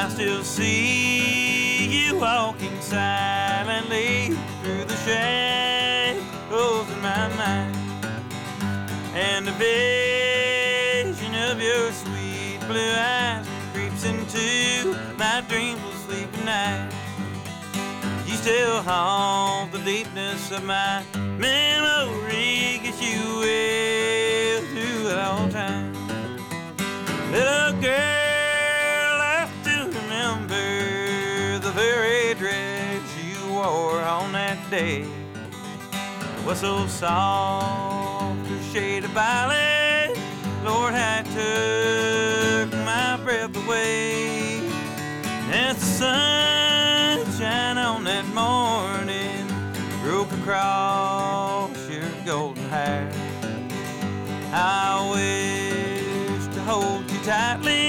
I still see you walking silently through the shadows of my mind, and the vision of your sweet blue eyes creeps into my dreams of sleep at night. You still haunt the deepness of my memory, guess you will through it all time. Little girl, I still remember the very dress you wore on that day. It was so soft, a shade of violet. Lord, I took my breath away. And the sunshine on that morning broke across your golden hair. I wish to hold you tightly